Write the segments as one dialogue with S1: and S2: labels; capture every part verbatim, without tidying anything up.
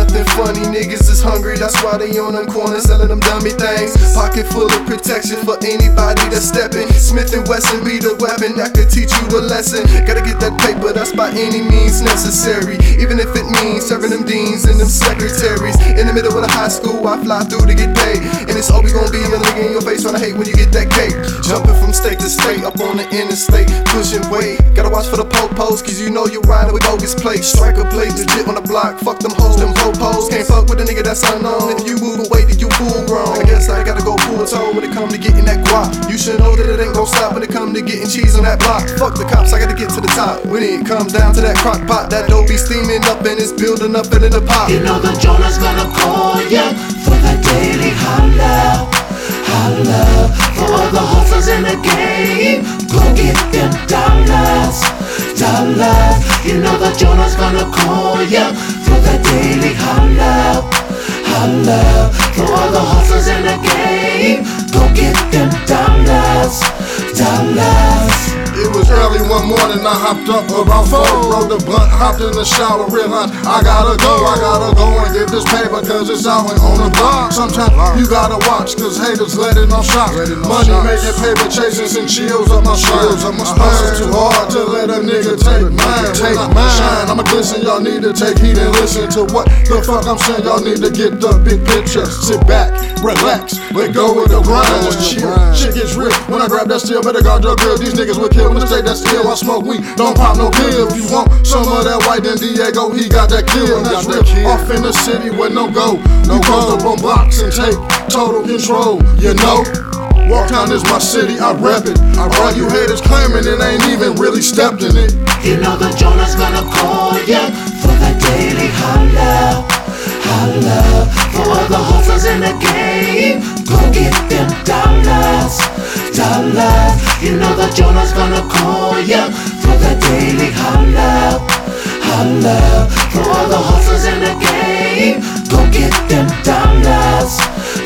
S1: nothing funny. Niggas is hungry, that's why they on them corners selling them dummy things. Pocket full of protection for anybody that's stepping. Smith and Wesson be the weapon that could teach you a lesson. Gotta get that paper, that's by any means necessary. Even if it means serving them deans and them secretaries. In the middle of the high school, I fly through to get paid. And it's always gonna be a nigga in your face trying to hate when you get that cake. Jumping from state to state, up on the interstate, pushing weight. Gotta watch for the po-pos, cause you know you're riding with bogus plates. Striker plate, legit on the block, fuck them hoes, them po-pos. Can't fuck with a nigga that's unknown. If you move away, then you fool grown. I guess I gotta go pull a toe when it come to getting that guap. You should know that it ain't gon' stop when it come to getting cheese on that block. Fuck the cops, I gotta get to the top. When it comes down to that crock pot, that dough be steaming up and it's building up and in the pot.
S2: You know the Jonah's gonna call ya for that daily holla, holla. For all the hustlers in the game, go get them dollars, dollars. You know the Jonah's gonna call ya for that daily holla, holla. For all the hustlers in the game, go get them dollars, dollars.
S3: It was early one morning, I hopped up about four. Rolled the blunt, hopped in the shower, realized I gotta go, I gotta go and get this paper, cause it's out and on the block. Sometimes you gotta watch, cause haters letting off shots. Money making paper chasing some chills up my spine. Hustle too hard to let a nigga take mine. Take mine. Shine, I'ma glisten, y'all need to take heed and listen to what the fuck I'm saying. Y'all need to get the big picture. Sit back, relax, let go of the grind. Just chill, shit gets real. When I grab that steel, better guard your grill. These niggas will kill. When I stay that still, I smoke weed, don't pop no pill. If you want some of that white, then Diego, he got that kill. That's real. Off in the city with no go. No post up on blocks and take total control, you know. Walktown is my city, I rep it. All you haters claiming it ain't even really stepped in it.
S2: You know the Jonah's gonna call ya for that daily holla, holla. For all the hustlers in the game, go get them dollars, dollars. You know the Jonah's gonna call ya for that daily holla, holla. For all the hustlers in the game, go get them dollars,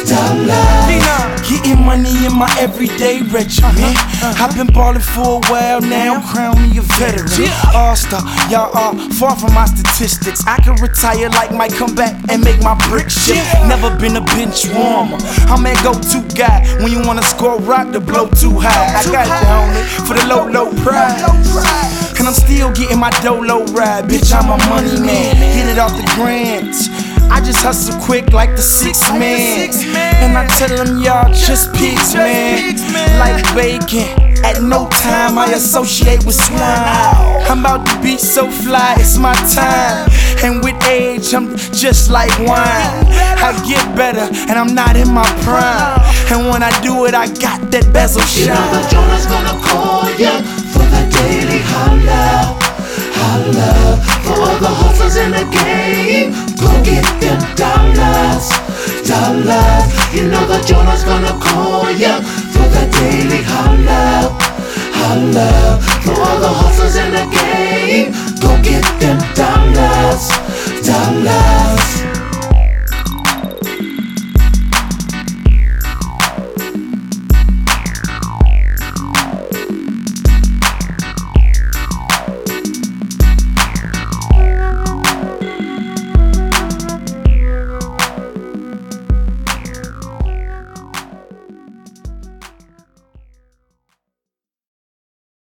S2: dollars.
S4: Getting money in my everyday regimen. I've been ballin' for a while now, crown me a veteran. All-star, y'all are far from my statistics. I can retire like Mike, come back and make my brick shit. Never been a bench warmer. I'm that go-to guy when you wanna score rock to blow too high. I got down it for the low, low prize. And I'm still getting my dolo ride. Bitch, I'm a money man. Hit it off the grants. I just hustle quick like the six man. And I tell them y'all just pigs, man. Like bacon. At no time I associate with swine. I'm about to be so fly, it's my time. And with age, I'm just like wine. I get better, and I'm not in my prime. And when I do it, I got that bezel shine.
S2: You know the Jonah's gonna call ya for that daily holla, holla. For all the hustlers in the game, go get them dollars, dollars. You know the Jonah's gonna call ya for that daily holla, holla. For all the hustlers in the game, go get them dollars, dollars.